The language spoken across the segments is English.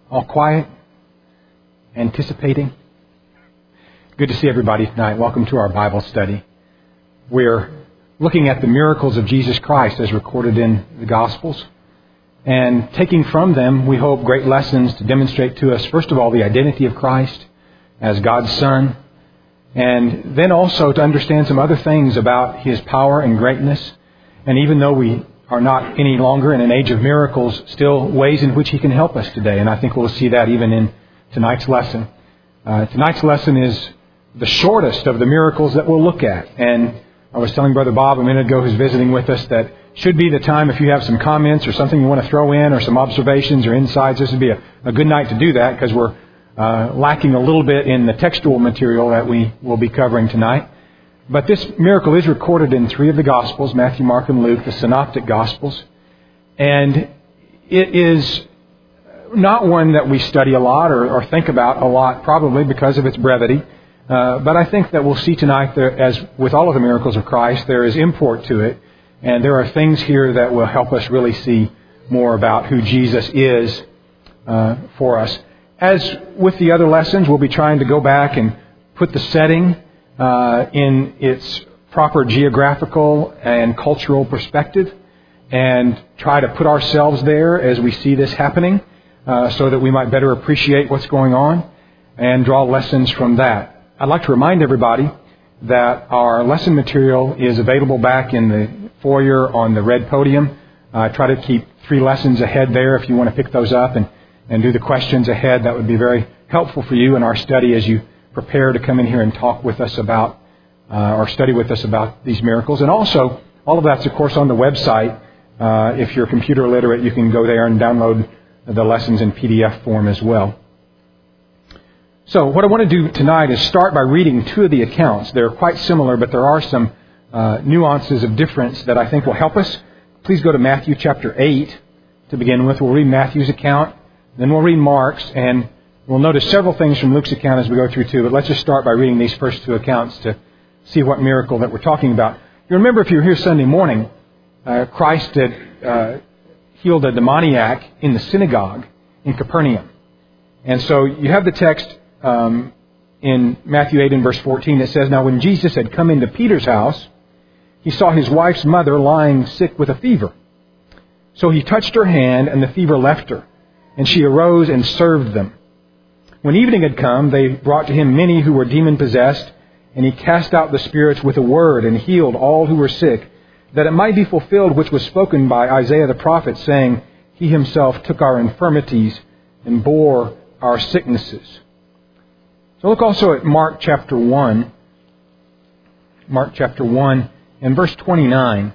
All quiet? Anticipating? Good to see everybody tonight. Welcome to our Bible study. We're looking at the miracles of Jesus Christ as recorded in the Gospels, and taking from them, we hope, great lessons to demonstrate to us, first of all, the identity of Christ as God's Son, and then also to understand some other things about His power and greatness. And even though we are not any longer in an age of miracles, still ways in which He can help us today. And I think we'll see that even in tonight's lesson. Tonight's lesson is the shortest of the miracles that we'll look at. And I was telling Brother Bob a minute ago, who's visiting with us, that should be the time if you have some comments or something you want to throw in or some observations or insights. This would be a good night to do that, because we're lacking a little bit in the textual material that we will be covering tonight. But this miracle is recorded in 3 of the Gospels, Matthew, Mark, and Luke, the Synoptic Gospels. And it is not one that we study a lot or think about a lot, probably because of its brevity. But I think that we'll see tonight that, as with all of the miracles of Christ, there is import to it. And there are things here that will help us really see more about who Jesus is for us. As with the other lessons, we'll be trying to go back and put the setting in its proper geographical and cultural perspective, and try to put ourselves there as we see this happening, so that we might better appreciate what's going on and draw lessons from that. I'd like to remind everybody that our lesson material is available back in the foyer on the red podium. Try to keep 3 lessons ahead there if you want to pick those up and do the questions ahead. That would be very helpful for you in our study as you prepare to come in here and talk with us about, or study with us about these miracles. And also, all of that's, of course, on the website. If you're computer literate, you can go there and download the lessons in PDF form as well. So what I want to do tonight is start by reading 2 of the accounts. They're quite similar, but there are some nuances of difference that I think will help us. Please go to Matthew chapter 8 to begin with. We'll read Matthew's account, then we'll read Mark's, and we'll notice several things from Luke's account as we go through too. But let's just start by reading these first 2 accounts to see what miracle that we're talking about. You remember, if you were here Sunday morning, Christ had healed a demoniac in the synagogue in Capernaum. And so you have the text in Matthew 8 and verse 14. It says, "Now when Jesus had come into Peter's house, he saw his wife's mother lying sick with a fever. So he touched her hand, and the fever left her, and she arose and served them. When evening had come, they brought to him many who were demon-possessed, and he cast out the spirits with a word and healed all who were sick, that it might be fulfilled which was spoken by Isaiah the prophet, saying, He himself took our infirmities and bore our sicknesses." So look also at Mark chapter 1. Mark chapter 1 and verse 29.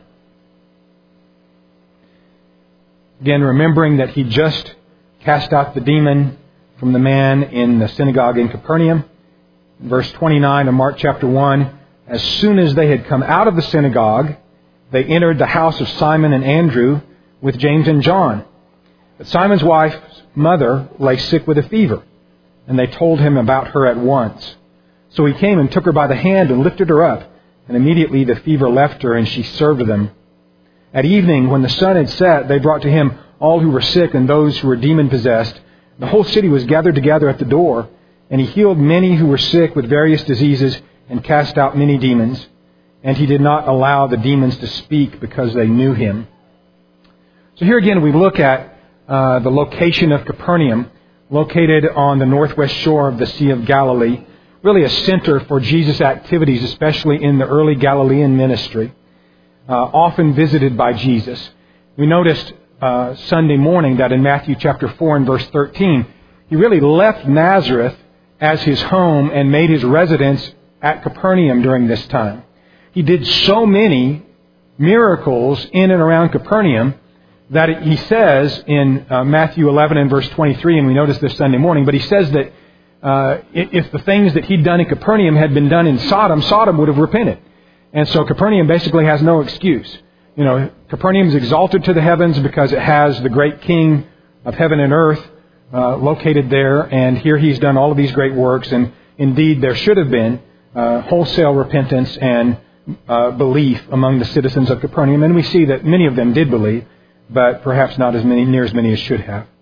Again, remembering that he just cast out the demon from the man in the synagogue in Capernaum. Verse 29 of Mark chapter 1, "As soon as they had come out of the synagogue, they entered the house of Simon and Andrew with James and John. But Simon's wife's mother lay sick with a fever, and they told him about her at once. So he came and took her by the hand and lifted her up, and immediately the fever left her, and she served them. At evening, when the sun had set, they brought to him all who were sick and those who were demon-possessed. The whole city was gathered together at the door, and he healed many who were sick with various diseases and cast out many demons. And he did not allow the demons to speak because they knew him." So here again we look at the location of Capernaum, located on the northwest shore of the Sea of Galilee, really a center for Jesus' activities, especially in the early Galilean ministry, often visited by Jesus. We noticed Sunday morning that in Matthew chapter 4 and verse 13, he really left Nazareth as his home and made his residence at Capernaum during this time. He did so many miracles in and around Capernaum that he says in Matthew 11 and verse 23, and we noticed this Sunday morning, but he says that if the things that he'd done in Capernaum had been done in Sodom, Sodom would have repented. And so Capernaum basically has no excuse. You know, Capernaum is exalted to the heavens because it has the great King of heaven and earth located there, and here he's done all of these great works, and indeed there should have been wholesale repentance and belief among the citizens of Capernaum, and we see that many of them did believe, but perhaps not near as many as should have.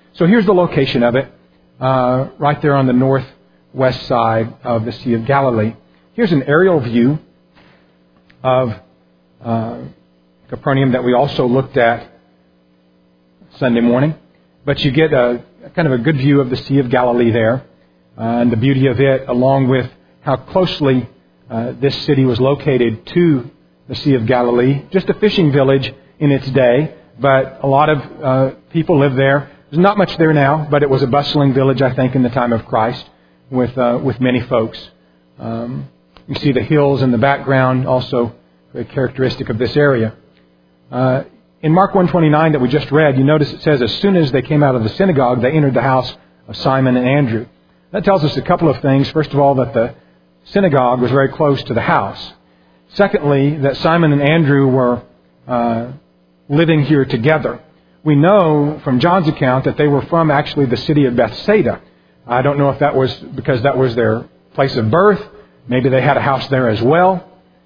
So here's the location of it, right there on the northwest side of the Sea of Galilee. Here's an aerial view of Capernaum that we also looked at Sunday morning. But you get a kind of a good view of the Sea of Galilee there, and the beauty of it, along with how closely this city was located to the Sea of Galilee. Just a fishing village in its day, but a lot of people live there. There's not much there now, but it was a bustling village, I think, in the time of Christ, with many folks. You see the hills in the background, also very characteristic of this area. In Mark 1:29 that we just read, you notice it says, as soon as they came out of the synagogue, they entered the house of Simon and Andrew. That tells us a couple of things. First of all, that the synagogue was very close to the house. Secondly, that Simon and Andrew were living here together. We know from John's account that they were from actually the city of Bethsaida. I don't know if that was because that was their place of birth. Maybe they had a house there as well.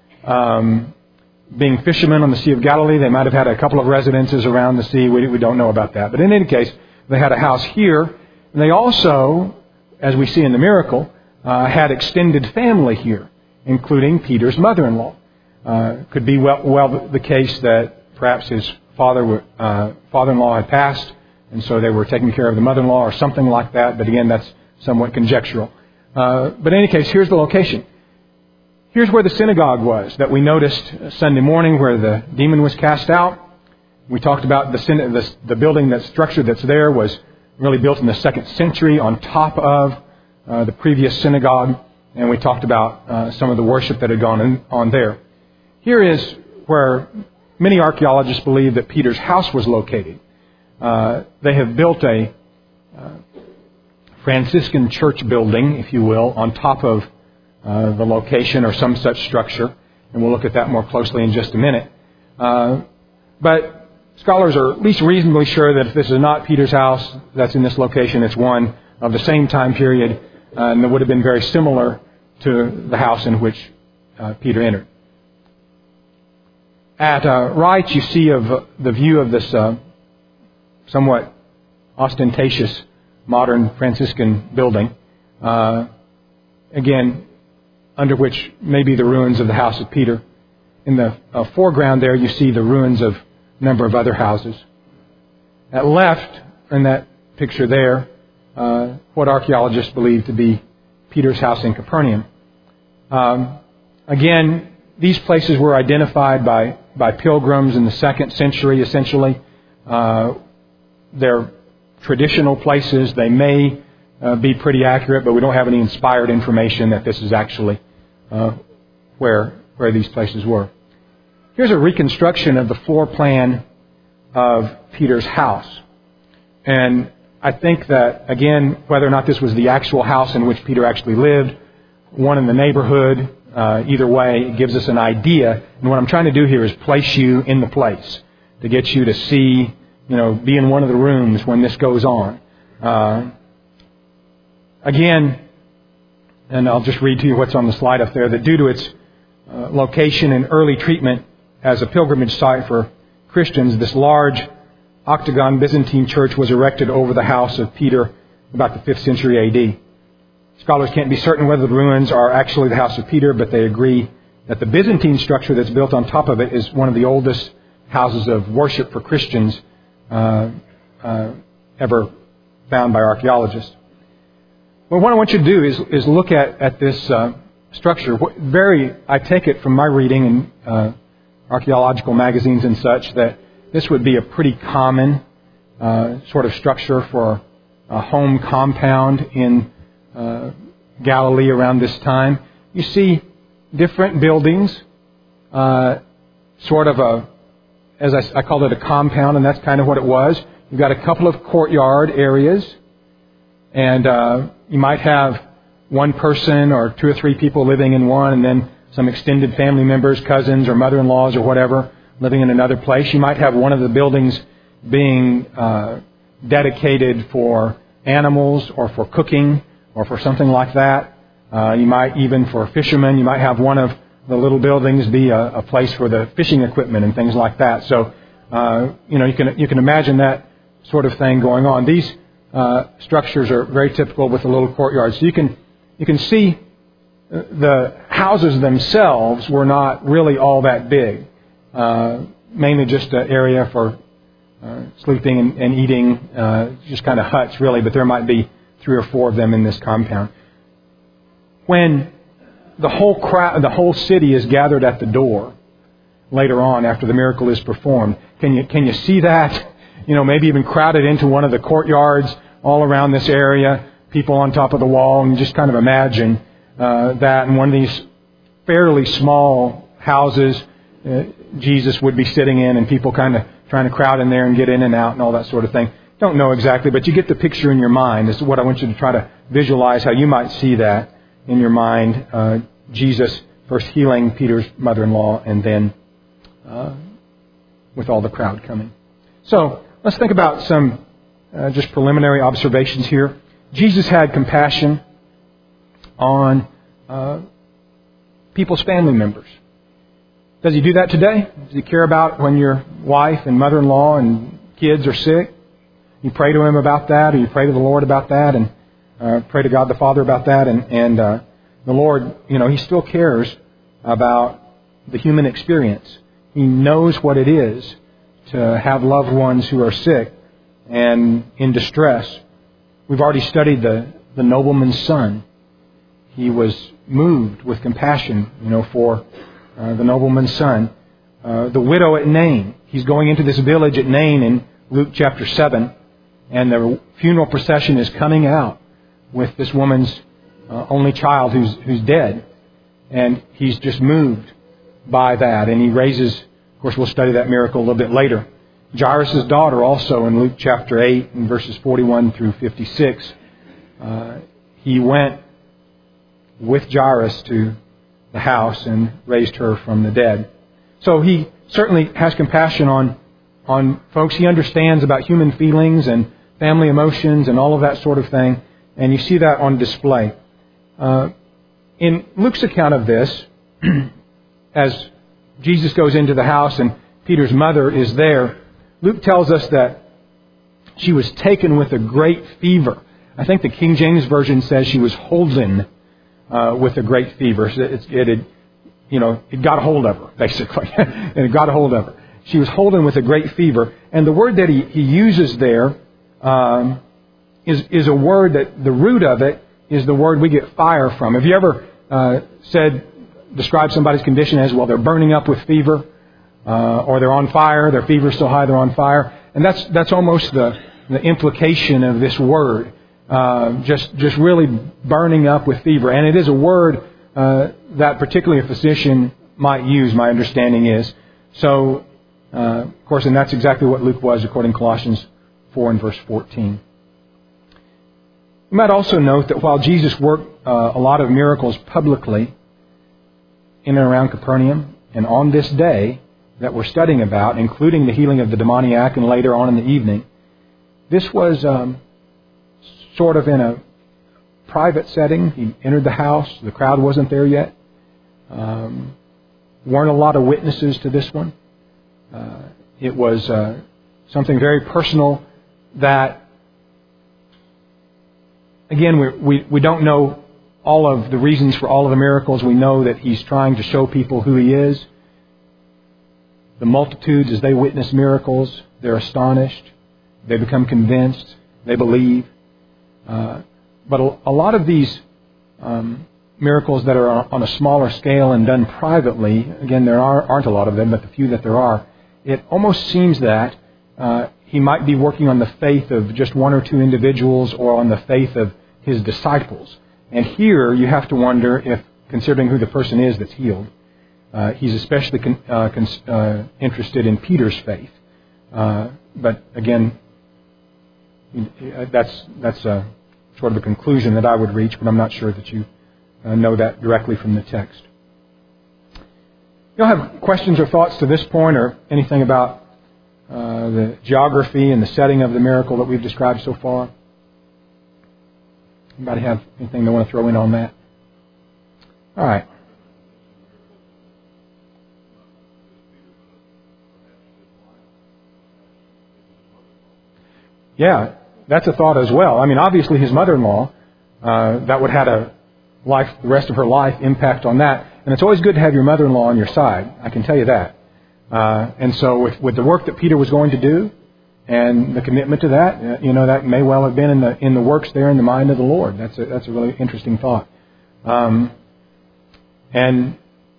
Being fishermen on the Sea of Galilee, they might have had a couple of residences around the sea. We don't know about that. But in any case, they had a house here. And they also, as we see in the miracle, had extended family here, including Peter's mother-in-law. Could be well the case that perhaps his father-in-law had passed, and so they were taking care of the mother-in-law or something like that. But again, that's somewhat conjectural. But in any case, here's the location. Here's where the synagogue was that we noticed Sunday morning, where the demon was cast out. We talked about the building, that structure that's there was really built in the 2nd century on top of the previous synagogue. And we talked about some of the worship that had gone on there. Here is where many archaeologists believe that Peter's house was located. They have built a Franciscan church building, if you will, on top of the location or some such structure. And we'll look at that more closely in just a minute. But scholars are at least reasonably sure that if this is not Peter's house that's in this location, it's one of the same time period, and that would have been very similar to the house in which Peter entered. At right, you see of the view of this somewhat ostentatious modern Franciscan building. Again, under which may be the ruins of the house of Peter. In the foreground there, you see the ruins of a number of other houses. At left, in that picture there, what archaeologists believe to be Peter's house in Capernaum. Again, these places were identified by pilgrims in the 2nd century, essentially. They're traditional places. They may be pretty accurate, but we don't have any inspired information that this is actually where these places were. Here's a reconstruction of the floor plan of Peter's house. And I think that, again, whether or not this was the actual house in which Peter actually lived, one in the neighborhood, either way, it gives us an idea. And what I'm trying to do here is place you in the place to get you to see, be in one of the rooms when this goes on. Again, and I'll just read to you what's on the slide up there, that due to its location and early treatment as a pilgrimage site for Christians, this large octagon Byzantine church was erected over the house of Peter about the 5th century A.D. Scholars can't be certain whether the ruins are actually the house of Peter, but they agree that the Byzantine structure that's built on top of it is one of the oldest houses of worship for Christians ever found by archaeologists. Well, what I want you to do is look at this structure. I take it from my reading in archaeological magazines and such that this would be a pretty common sort of structure for a home compound in Galilee around this time. You see different buildings, sort of as I called it, a compound, and that's kind of what it was. You've got a couple of courtyard areas, and you might have one person or 2 or 3 people living in one, and then some extended family members, cousins or mother-in-laws or whatever, living in another place. You might have one of the buildings being dedicated for animals or for cooking or for something like that. You might, even for fishermen, you might have one of the little buildings be a place for the fishing equipment and things like that. So, you can imagine that sort of thing going on. These structures are very typical with a little courtyard. So you can see the houses themselves were not really all that big. Mainly just an area for sleeping and eating, just kind of huts really, but there might be 3 or 4 of them in this compound. When the whole city is gathered at the door later on after the miracle is performed, can you see that? Maybe even crowded into one of the courtyards all around this area, people on top of the wall, and just kind of imagine that in one of these fairly small houses Jesus would be sitting in, and people kind of trying to crowd in there and get in and out and all that sort of thing. Don't know exactly, but you get the picture in your mind. This is what I want you to try to visualize, how you might see that in your mind. Jesus first healing Peter's mother-in-law, and then with all the crowd coming. So let's think about some just preliminary observations here. Jesus had compassion on people's family members. Does He do that today? Does He care about when your wife and mother-in-law and kids are sick? You pray to Him about that, or you pray to the Lord about that, and pray to God the Father about that, and the Lord, He still cares about the human experience. He knows what it is to have loved ones who are sick and in distress. We've already studied the nobleman's son. He was moved with compassion, for the nobleman's son. The widow at Nain. He's going into this village at Nain in Luke chapter 7, and the funeral procession is coming out with this woman's only child who's dead. And he's just moved by that. And he raises, of course we'll study that miracle a little bit later. Jairus' daughter also in Luke chapter 8 and verses 41 through 56. He went with Jairus to the house and raised her from the dead. So he certainly has compassion on folks. He understands about human feelings and family emotions and all of that sort of thing. And you see that on display. In Luke's account of this, as Jesus goes into the house and Peter's mother is there, Luke tells us that she was taken with a great fever. I think the King James Version says she was holden with a great fever. It got a hold of her, basically. And it got a hold of her. She was holden with a great fever. And the word that he uses there is a word that the root of it is the word we get fire from. Have you ever described somebody's condition as, well, they're burning up with fever, or they're on fire, their fever's so high they're on fire? And that's almost the implication of this word. Just really burning up with fever. And it is a word that particularly a physician might use, my understanding is. So, of course, and that's exactly what Luke was according to Colossians 4 and verse 14. You might also note that while Jesus worked a lot of miracles publicly in and around Capernaum, and on this day that we're studying about, including the healing of the demoniac and later on in the evening, this was sort of in a private setting. He entered the house. The crowd wasn't there yet. Weren't a lot of witnesses to this one. It was something very personal that, again, we don't know all of the reasons for all of the miracles. We know that He's trying to show people who He is. The multitudes, as they witness miracles, they're astonished. They become convinced. They believe. But a lot of these miracles that are on a smaller scale and done privately, again, there aren't a lot of them, but the few that there are, it almost seems that He might be working on the faith of just one or two individuals or on the faith of His disciples. And here you have to wonder if, considering who the person is that's healed, He's especially interested in Peter's faith. But again, that's sort of a conclusion that I would reach, but I'm not sure that you know that directly from the text. You'll have questions or thoughts to this point, or anything about the geography and the setting of the miracle that we've described so far? Anybody have anything they want to throw in on that? All right. Yeah, that's a thought as well. I mean, obviously his mother-in-law, that would have a life, the rest of her life, impact on that. And it's always good to have your mother-in-law on your side. I can tell you that. And so with the work that Peter was going to do and the commitment to that, that may well have been in the works there in the mind of the Lord. That's a really interesting thought. And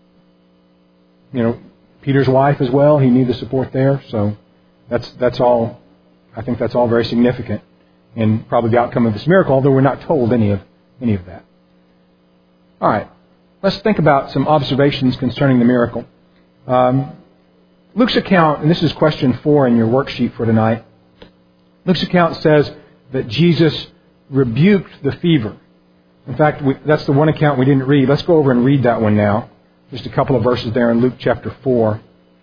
Peter's wife as well, he needed the support there. So that's all. I think that's all very significant in probably the outcome of this miracle, although we're not told any of that. All right. Let's think about some observations concerning the miracle. Luke's account, and this is question 4 in your worksheet for tonight. Luke's account says that Jesus rebuked the fever. In fact, that's the one account we didn't read. Let's go over and read that one now. Just a couple of verses there in Luke chapter 4.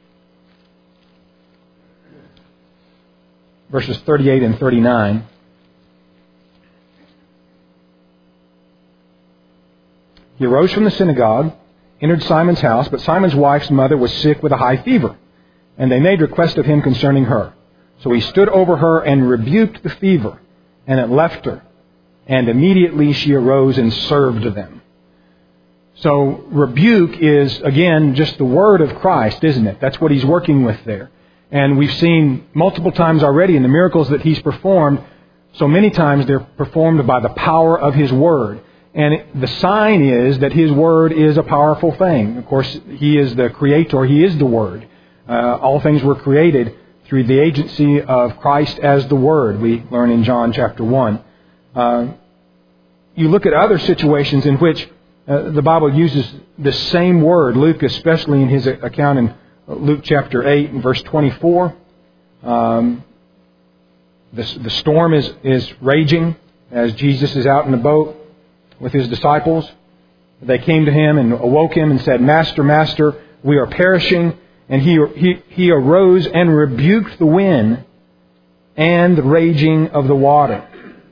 Verses 38 and 39. He arose from the synagogue, entered Simon's house, but Simon's wife's mother was sick with a high fever, and they made request of him concerning her. So he stood over her and rebuked the fever, and it left her, and immediately she arose and served them. So rebuke is, again, just the word of Christ, isn't it? That's what he's working with there. And we've seen multiple times already in the miracles that he's performed, so many times they're performed by the power of his word. And the sign is that his word is a powerful thing. Of course, he is the creator. He is the word. All things were created through the agency of Christ as the word, we learn in John chapter 1. You look at other situations in which the Bible uses the same word. Luke, especially in his account in Luke chapter 8 and verse 24. The storm is raging as Jesus is out in the boat with his disciples. They came to him and awoke him and said, "Master, Master, we are perishing." And he arose and rebuked the wind and the raging of the water.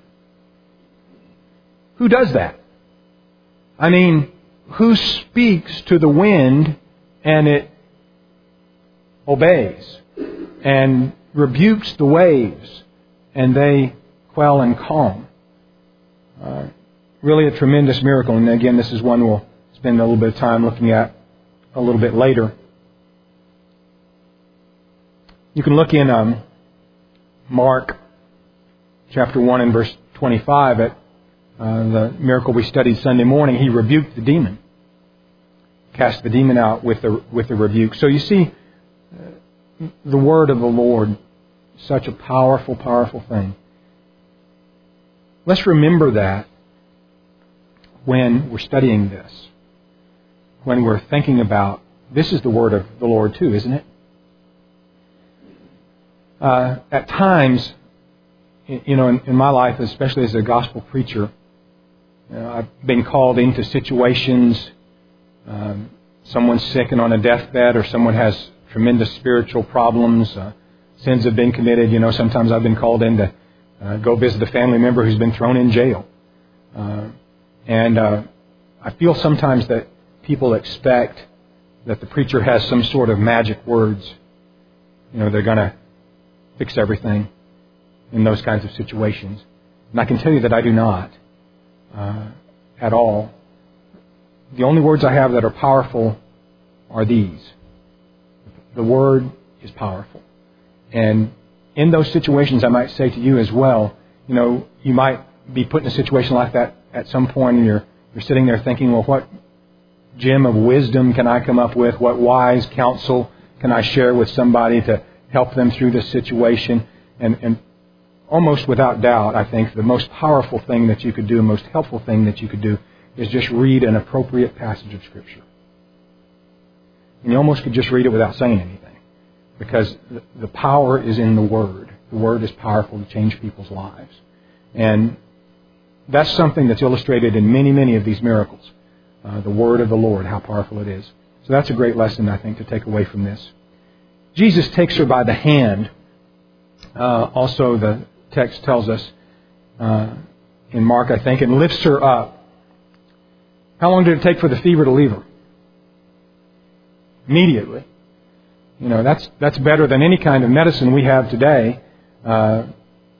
Who does that? I mean, who speaks to the wind and it obeys and rebukes the waves and they quell and calm? Really a tremendous miracle. And again, this is one we'll spend a little bit of time looking at a little bit later. You can look in Mark chapter 1 and verse 25 at the miracle we studied Sunday morning. He rebuked the demon, cast the demon out with the rebuke. So you see, the word of the Lord, such a powerful, powerful thing. Let's remember that when we're studying this, when we're thinking about, this is the word of the Lord too, isn't it? At times, in my life, especially as a gospel preacher, I've been called into situations, someone's sick and on a deathbed, or someone has tremendous spiritual problems, sins have been committed. Sometimes I've been called in to go visit a family member who's been thrown in jail. And I feel sometimes that people expect that the preacher has some sort of magic words. They're going to fix everything in those kinds of situations. And I can tell you that I do not at all. The only words I have that are powerful are these. The Word is powerful. And in those situations, I might say to you as well, you might be put in a situation like that at some point, and you're sitting there thinking, well, what gem of wisdom can I come up with? What wise counsel can I share with somebody to help them through this situation? And almost without doubt, I think the most powerful thing that you could do, the most helpful thing that you could do, is just read an appropriate passage of Scripture. And you almost could just read it without saying anything, because the power is in the Word. The Word is powerful to change people's lives. And that's something that's illustrated in many, many of these miracles. The Word of the Lord, how powerful it is. So that's a great lesson, I think, to take away from this. Jesus takes her by the hand. Also, the text tells us in Mark, I think, and lifts her up. How long did it take for the fever to leave her? Immediately. That's better than any kind of medicine we have today.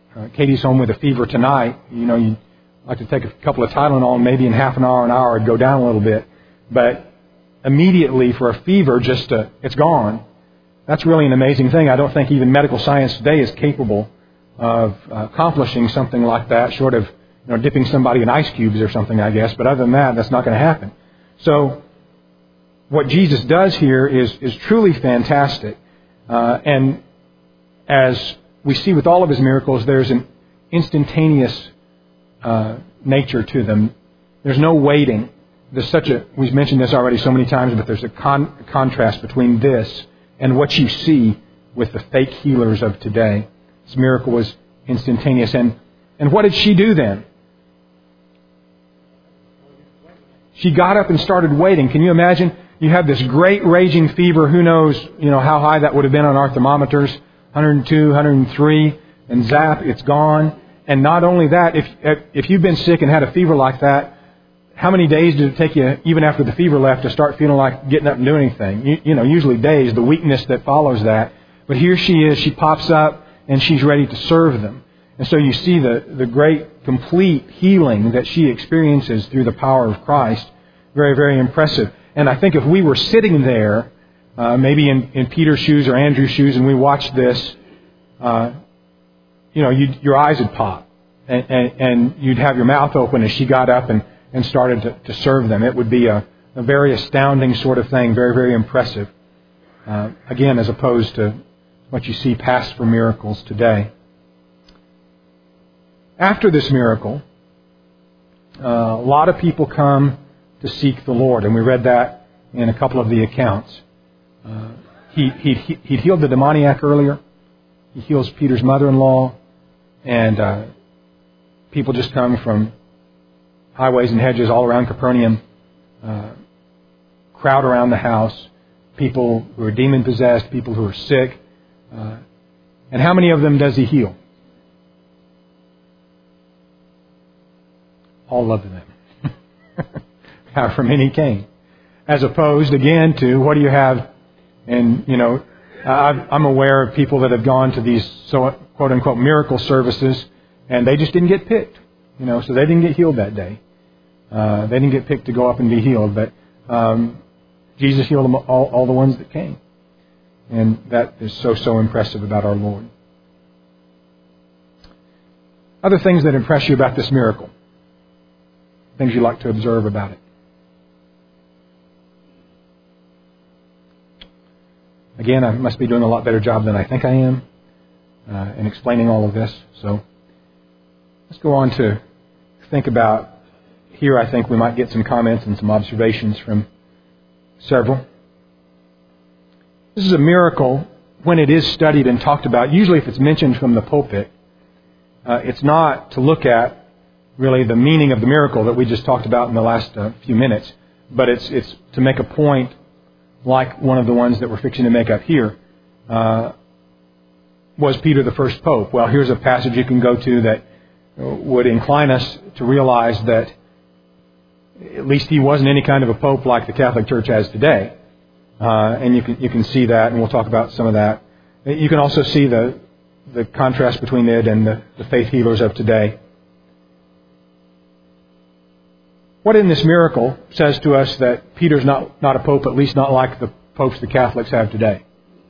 Katie's home with a fever tonight, you'd like to take a couple of Tylenol and maybe in half an hour, it'd go down a little bit. But immediately for a fever, it's gone. That's really an amazing thing. I don't think even medical science today is capable of accomplishing something like that, short of dipping somebody in ice cubes or something, I guess. But other than that, that's not going to happen. So what Jesus does here is truly fantastic. And as we see with all of His miracles, there's an instantaneous nature to them. There's no waiting. We've mentioned this already so many times, but there's a contrast between this and what you see with the fake healers of today. This miracle was instantaneous. And what did she do then? She got up and started waiting. Can you imagine? You have this great raging fever. Who knows, how high that would have been on our thermometers. 102, 103. And zap, it's gone. And not only that, if you've been sick and had a fever like that, how many days did it take you, even after the fever left, to start feeling like getting up and doing anything? Usually days, the weakness that follows that. But here she is. She pops up and she's ready to serve them. And so you see the great, complete healing that she experiences through the power of Christ. Very, very impressive. And I think if we were sitting there, maybe in Peter's shoes or Andrew's shoes, and we watched this, your eyes would pop. And you'd have your mouth open as she got up and started to serve them. It would be a very astounding sort of thing, very, very impressive. Again, as opposed to what you see passed for miracles today. After this miracle, a lot of people come to seek the Lord, and we read that in a couple of the accounts. He'd healed the demoniac earlier. He heals Peter's mother-in-law, and people just come from highways and hedges all around Capernaum, crowd around the house, people who are demon-possessed, people who are sick. And how many of them does He heal? All of them. However many came. As opposed, again, to what do you have? And, I'm aware of people that have gone to these quote-unquote miracle services, and they just didn't get picked. So they didn't get healed that day. They didn't get picked to go up and be healed. But Jesus healed them, all the ones that came. And that is so impressive about our Lord. Other things that impress you about this miracle? Things you like to observe about it? Again, I must be doing a lot better job than I think I am in explaining all of this. So let's go on to think about, here I think we might get some comments and some observations from several. This is a miracle when it is studied and talked about. Usually if it's mentioned from the pulpit, it's not to look at really the meaning of the miracle that we just talked about in the last few minutes, but it's to make a point like one of the ones that we're fixing to make up here. Was Peter the first pope? Well, here's a passage you can go to that would incline us to realize that at least he wasn't any kind of a pope like the Catholic Church has today. And you can see that, and we'll talk about some of that. You can also see the contrast between it and the faith healers of today. What in this miracle says to us that Peter's not a pope, at least not like the popes the Catholics have today?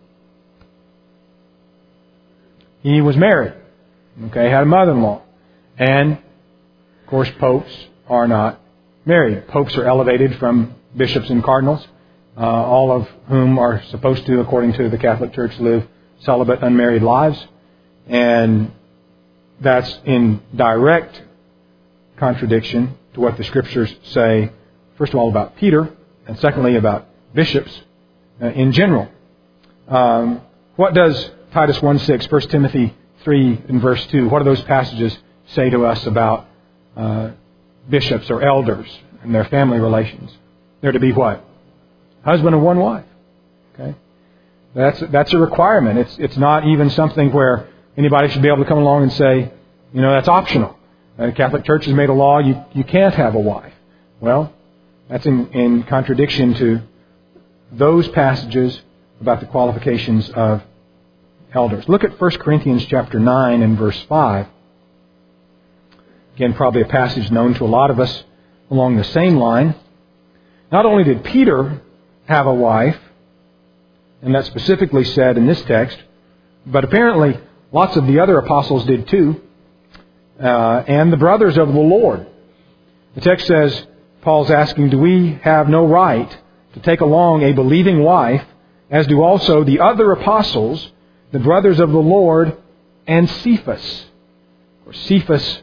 He was married. Had a mother-in-law. And, of course, popes are not married. Popes are elevated from bishops and cardinals, all of whom are supposed to, according to the Catholic Church, live celibate, unmarried lives. And that's in direct contradiction to what the Scriptures say, first of all, about Peter, and secondly, about bishops in general. What does Titus 1:6, 1 Timothy 3 and verse 2, what do those passages say to us about bishops or elders and their family relations? They're to be what? Husband of one wife. Okay, that's a requirement. It's not even something where anybody should be able to come along and say, that's optional. The Catholic Church has made a law, you can't have a wife. Well, that's in contradiction to those passages about the qualifications of elders. Look at 1 Corinthians chapter 9 and verse 5. Again, probably a passage known to a lot of us along the same line. Not only did Peter have a wife, and that's specifically said in this text, but apparently lots of the other apostles did too, and the brothers of the Lord. The text says, Paul's asking, do we have no right to take along a believing wife, as do also the other apostles, the brothers of the Lord, and Cephas? Of course, Cephas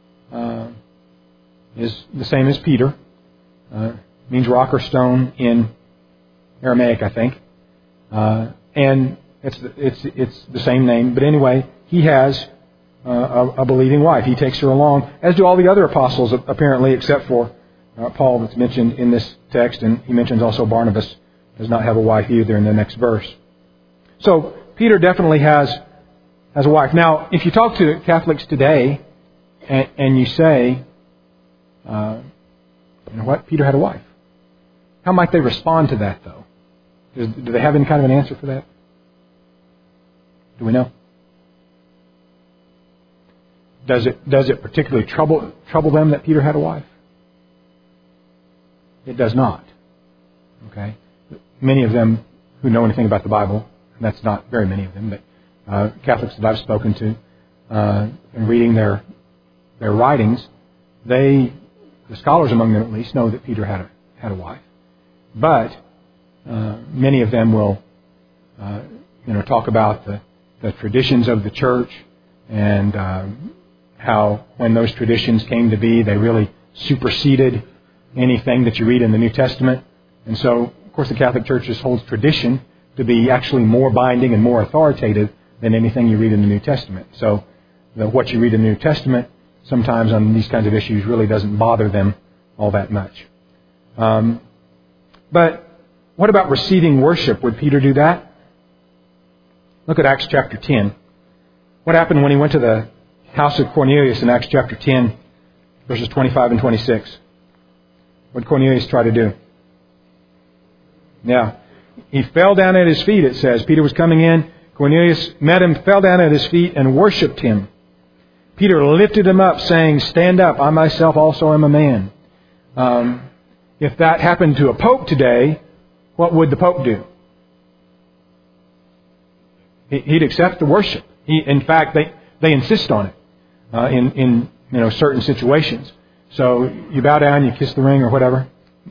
is the same as Peter. Means rock or stone in Aramaic, I think. And it's the same name. But anyway, he has a believing wife. He takes her along, as do all the other apostles, apparently, except for Paul that's mentioned in this text. And he mentions also Barnabas does not have a wife either in the next verse. So Peter definitely has a wife. Now, if you talk to Catholics today and you say, you know what, Peter had a wife, how might they respond to that, though? Do they have any kind of an answer for that? Do we know? Does it particularly trouble them that Peter had a wife? It does not. Okay? Many of them who know anything about the Bible, and that's not very many of them, but Catholics that I've spoken to, and reading their writings, the scholars among them at least, know that Peter had a wife. But many of them will, talk about the traditions of the church and how when those traditions came to be, they really superseded anything that you read in the New Testament. And so, of course, the Catholic Church just holds tradition to be actually more binding and more authoritative than anything you read in the New Testament. So what you read in the New Testament sometimes on these kinds of issues really doesn't bother them all that much. But what about receiving worship? Would Peter do that? Look at Acts chapter 10. What happened when he went to the house of Cornelius in Acts chapter 10, verses 25 and 26? What did Cornelius try to do? Yeah. He fell down at his feet, it says. Peter was coming in. Cornelius met him, fell down at his feet, and worshipped him. Peter lifted him up, saying, "Stand up, I myself also am a man." If that happened to a pope today, what would the pope do? He'd accept the worship. In fact, they insist on it in certain situations. So you bow down, you kiss the ring or whatever.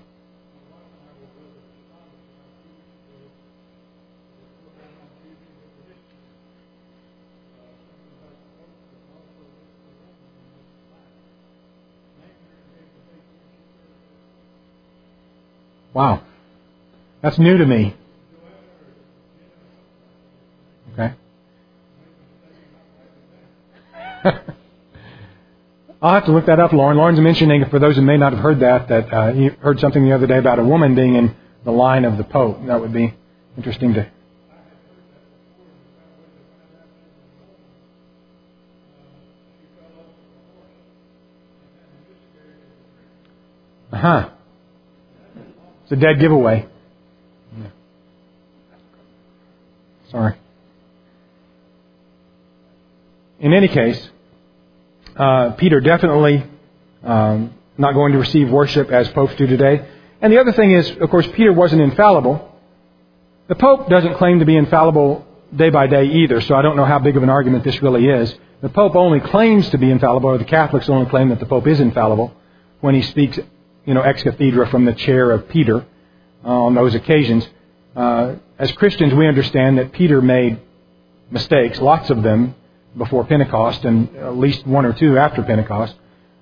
Wow. That's new to me. Okay. I'll have to look that up, Lauren. Lauren's mentioning, for those who may not have heard that he heard something the other day about a woman being in the line of the Pope. That would be interesting to... Uh-huh. It's a dead giveaway. Yeah. Sorry. In any case, Peter definitely not going to receive worship as popes do today. And the other thing is, of course, Peter wasn't infallible. The Pope doesn't claim to be infallible day by day either, so I don't know how big of an argument this really is. The Pope only claims to be infallible, or the Catholics only claim that the Pope is infallible when he speaks, ex cathedra from the chair of Peter on those occasions. As Christians, we understand that Peter made mistakes, lots of them, before Pentecost and at least one or two after Pentecost.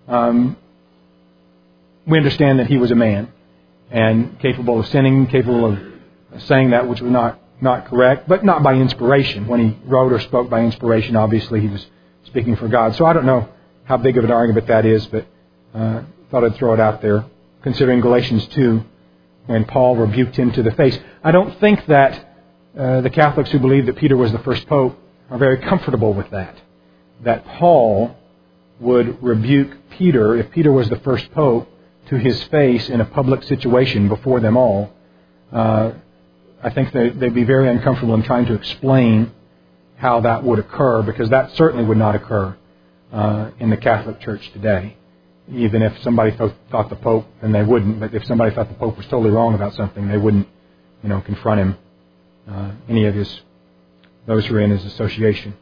We understand that he was a man and capable of sinning, capable of saying that which was not correct, but not by inspiration. When he wrote or spoke by inspiration, obviously he was speaking for God. So I don't know how big of an argument that is, but thought I'd throw it out there, considering Galatians 2, when Paul rebuked him to the face. I don't think that the Catholics who believe that Peter was the first pope are very comfortable with that Paul would rebuke Peter, if Peter was the first pope, to his face in a public situation before them all. I think they'd be very uncomfortable in trying to explain how that would occur, because that certainly would not occur in the Catholic Church today. Even if somebody thought the Pope, and they wouldn't, but if somebody thought the Pope was totally wrong about something, they wouldn't, confront him, any of those who are in his association.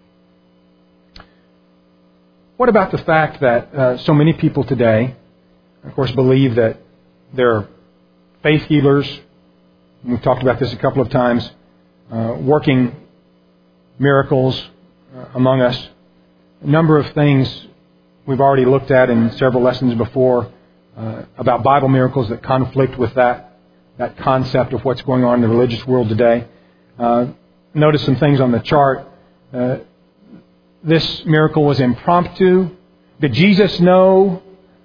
What about the fact that so many people today, of course, believe that they're faith healers? We've talked about this a couple of times, working miracles among us. A number of things we've already looked at in several lessons before about Bible miracles that conflict with that concept of what's going on in the religious world today. Notice some things on the chart. This miracle was impromptu. Did Jesus know?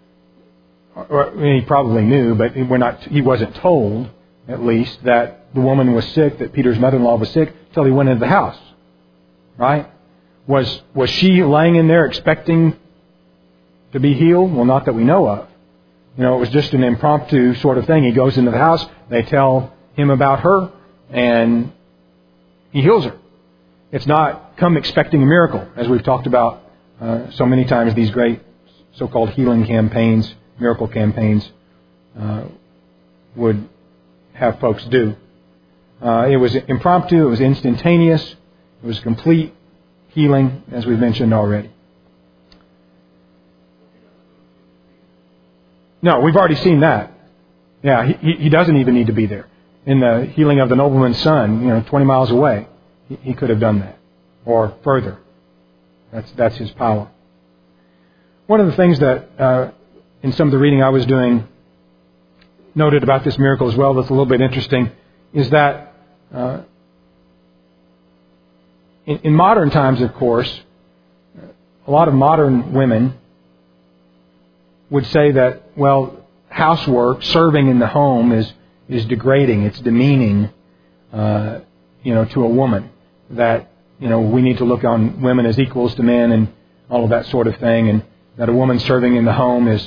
He probably knew, but he wasn't told, at least, that the woman was sick, that Peter's mother-in-law was sick, until he went into the house. Right? Was she laying in there expecting to be healed? Well, not that we know of. It was just an impromptu sort of thing. He goes into the house, they tell him about her, and he heals her. It's not come expecting a miracle, as we've talked about so many times. These great so-called healing campaigns, miracle campaigns, would have folks do. It was impromptu, it was instantaneous, it was complete healing, as we've mentioned already. No, we've already seen that. Yeah, he doesn't even need to be there. In the healing of the nobleman's son, 20 miles away, he could have done that. Or further. That's his power. One of the things that, in some of the reading I was doing, noted about this miracle as well that's a little bit interesting, is that in modern times, of course, a lot of modern women would say that, housework, serving in the home is degrading, it's demeaning, to a woman. That, we need to look on women as equals to men and all of that sort of thing, and that a woman serving in the home is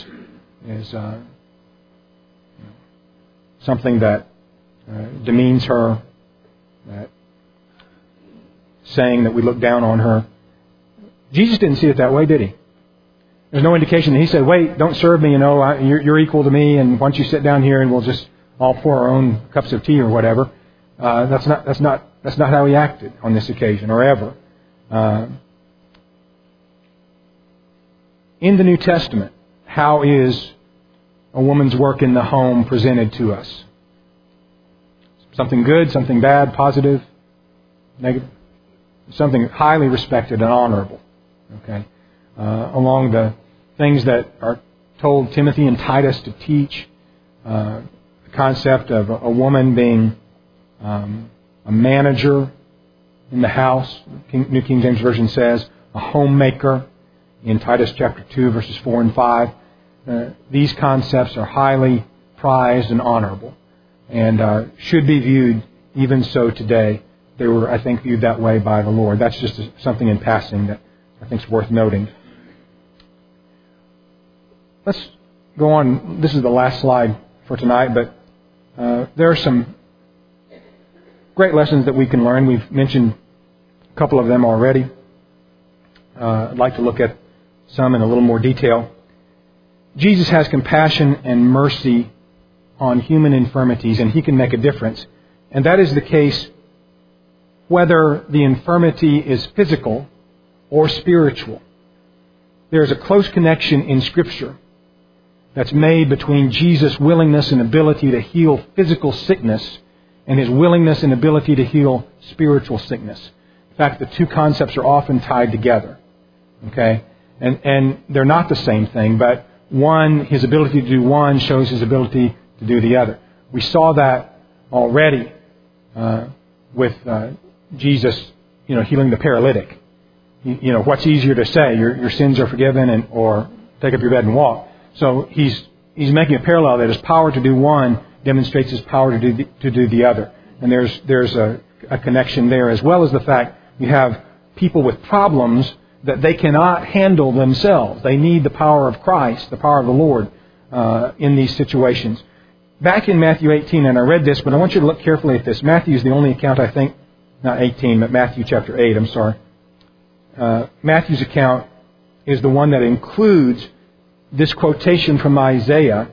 something that demeans her, that saying that we look down on her. Jesus didn't see it that way, did he? There's no indication that he said, wait, don't serve me, you're equal to me, and why don't you sit down here and we'll just all pour our own cups of tea or whatever. That's not how he acted on this occasion, or ever. In the New Testament, how is a woman's work in the home presented to us? Something good, something bad, positive, negative? Something highly respected and honorable. Okay? Along the things that are told Timothy and Titus to teach, the concept of a woman being a manager in the house, New King James Version says, a homemaker in Titus chapter 2, verses 4 and 5. These concepts are highly prized and honorable, and should be viewed even so today. They were, I think, viewed that way by the Lord. That's just something in passing that I think is worth noting. Let's go on. This is the last slide for tonight, but there are some great lessons that we can learn. We've mentioned a couple of them already. I'd like to look at some in a little more detail. Jesus has compassion and mercy on human infirmities, and he can make a difference. And that is the case whether the infirmity is physical or spiritual. There is a close connection in Scripture that's made between Jesus' willingness and ability to heal physical sickness and his willingness and ability to heal spiritual sickness. In fact, the two concepts are often tied together. Okay? And they're not the same thing, but his ability to do one shows his ability to do the other. We saw that already with Jesus, healing the paralytic. What's easier to say? Your sins are forgiven, or take up your bed and walk. So he's making a parallel that his power to do one demonstrates his power to do the other. And there's a connection there, as well as the fact you have people with problems that they cannot handle themselves. They need the power of Christ, the power of the Lord, in these situations. Back in Matthew 18, and I read this, but I want you to look carefully at this. Matthew is the only account, I think, not 18, but Matthew chapter 8, I'm sorry. Matthew's account is the one that includes this quotation from Isaiah.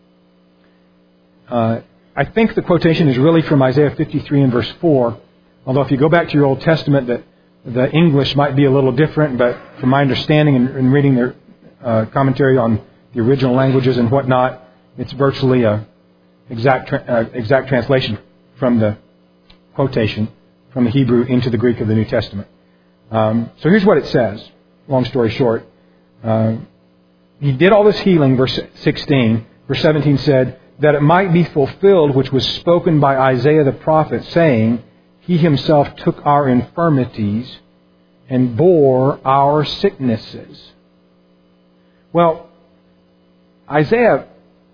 I think the quotation is really from Isaiah 53 and verse 4. Although if you go back to your Old Testament, the English might be a little different, but from my understanding and reading their commentary on the original languages and whatnot, it's virtually a exact translation from the quotation from the Hebrew into the Greek of the New Testament. So here's what it says. Long story short, He did all this healing, verse 16. Verse 17 said, that it might be fulfilled which was spoken by Isaiah the prophet, saying, He Himself took our infirmities and bore our sicknesses. Well, Isaiah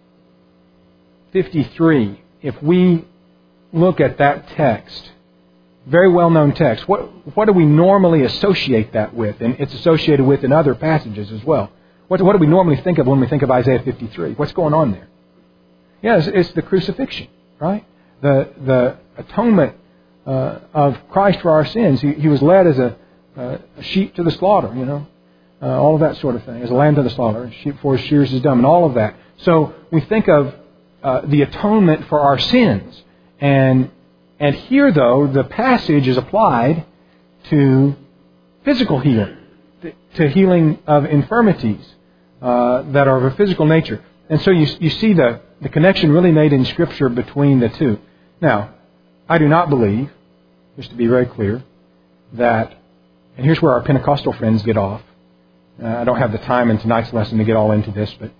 53, if we look at that text, very well-known text, what do we normally associate that with? And it's associated with in other passages as well. What do we normally think of when we think of Isaiah 53? What's going on there? Yeah, it's the crucifixion, right? The atonement of Christ for our sins. He was led as a sheep to the slaughter, all of that sort of thing. As a lamb to the slaughter, a sheep before his shears is dumb, and all of that. So we think of the atonement for our sins. And here, though, the passage is applied to physical healing, to healing of infirmities that are of a physical nature. And so you see the connection really made in Scripture between the two. Now, I do not believe, just to be very clear, that, and here's where our Pentecostal friends get off. I don't have the time in tonight's lesson to get all into this, but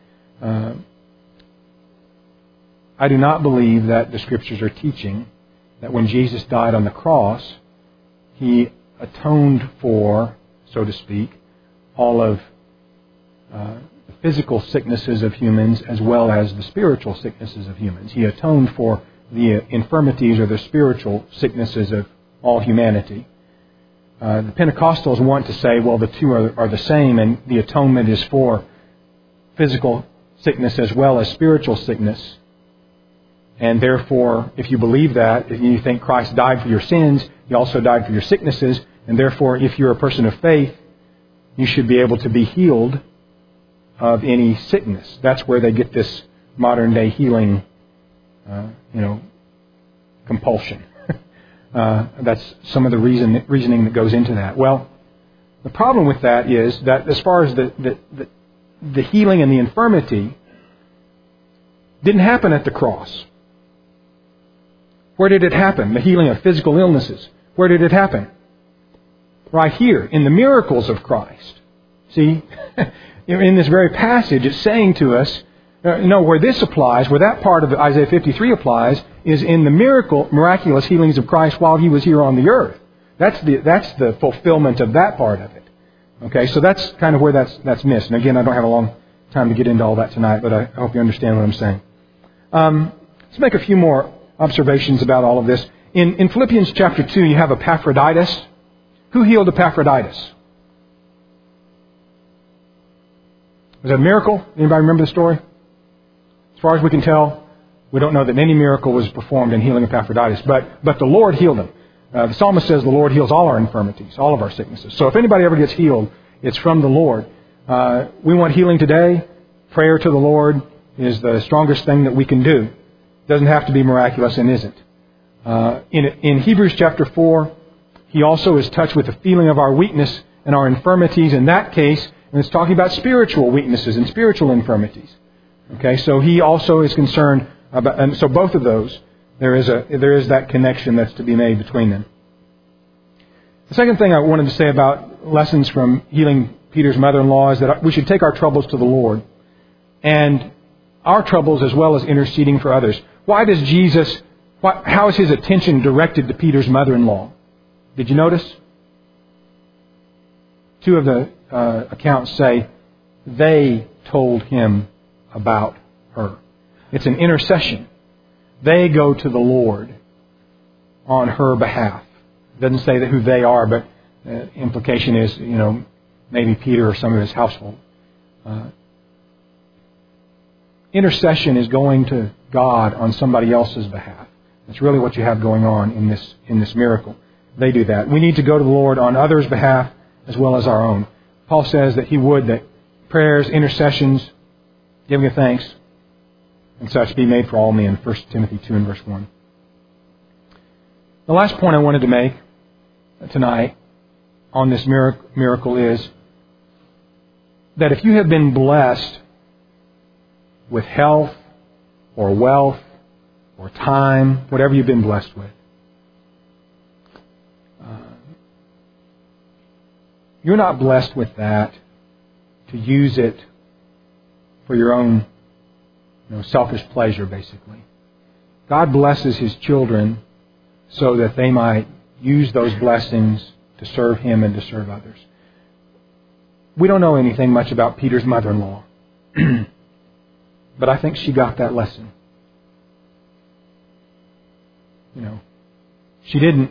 I do not believe that the Scriptures are teaching that when Jesus died on the cross, He atoned for, so to speak, all of the physical sicknesses of humans as well as the spiritual sicknesses of humans. He atoned for the infirmities or the spiritual sicknesses of all humanity. The Pentecostals want to say, well, the two are the same, and the atonement is for physical sickness as well as spiritual sickness. And therefore, if you believe that, if you think Christ died for your sins, He also died for your sicknesses, and therefore, if you're a person of faith, you should be able to be healed of any sickness. That's where they get this modern-day healing, compulsion. That's some of the reasoning that goes into that. Well, the problem with that is that as far as the healing and the infirmity didn't happen at the cross. Where did it happen? The healing of physical illnesses. Where did it happen? Right here, in the miracles of Christ. See, in this very passage, it's saying to us, where this applies, where that part of Isaiah 53 applies, is in the miraculous healings of Christ while He was here on the earth. That's the fulfillment of that part of it. Okay, so that's kind of where that's missed. And again, I don't have a long time to get into all that tonight, but I hope you understand what I'm saying. Let's make a few more observations about all of this. In Philippians chapter 2, you have Epaphroditus. Who healed Epaphroditus? Was that a miracle? Anybody remember the story? As far as we can tell, we don't know that any miracle was performed in healing Epaphroditus, but the Lord healed him. The psalmist says the Lord heals all our infirmities, all of our sicknesses. So if anybody ever gets healed, it's from the Lord. We want healing today. Prayer to the Lord is the strongest thing that we can do. It doesn't have to be miraculous and isn't. In Hebrews chapter 4, he also is touched with the feeling of our weakness and our infirmities in that case, and it's talking about spiritual weaknesses and spiritual infirmities. Okay, so he also is concerned about, and so both of those, there is that connection that's to be made between them. The second thing I wanted to say about lessons from healing Peter's mother-in-law is that we should take our troubles to the Lord, and our troubles as well as interceding for others. How is His attention directed to Peter's mother-in-law? Did you notice? Two of the accounts say they told him about her. It's an intercession. They go to the Lord on her behalf. It doesn't say that who they are, but the implication is, maybe Peter or some of his household. Intercession is going to God on somebody else's behalf. That's really what you have going on in this miracle. They do that. We need to go to the Lord on others' behalf as well as our own. Paul says that he would that prayers, intercessions, giving of thanks, and such be made for all men, 1 Timothy 2 and verse 1. The last point I wanted to make tonight on this miracle is that if you have been blessed with health or wealth or time, whatever you've been blessed with, you're not blessed with that to use it for your own selfish pleasure, basically. God blesses His children so that they might use those blessings to serve Him and to serve others. We don't know anything much about Peter's mother-in-law, but I think she got that lesson. She didn't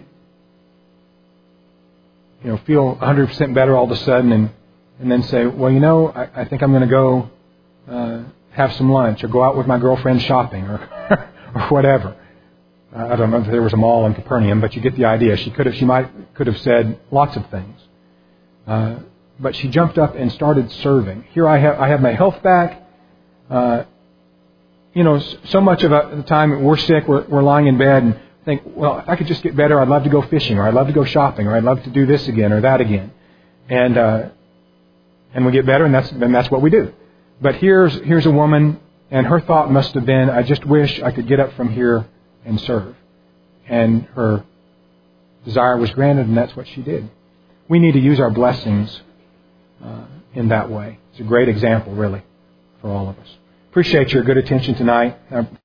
feel 100% better all of a sudden and then say, well, I think I'm going to go have some lunch or go out with my girlfriend shopping or whatever. I don't know if there was a mall in Capernaum, but you get the idea. She could have said lots of things. But she jumped up and started serving. Here I have my health back. So much of the time we're sick, we're lying in bed and think, well, if I could just get better, I'd love to go fishing, or I'd love to go shopping, or I'd love to do this again or that again. And we get better, and that's what we do. But here's a woman, and her thought must have been, I just wish I could get up from here and serve. And her desire was granted, and that's what she did. We need to use our blessings in that way. It's a great example, really, for all of us. Appreciate your good attention tonight.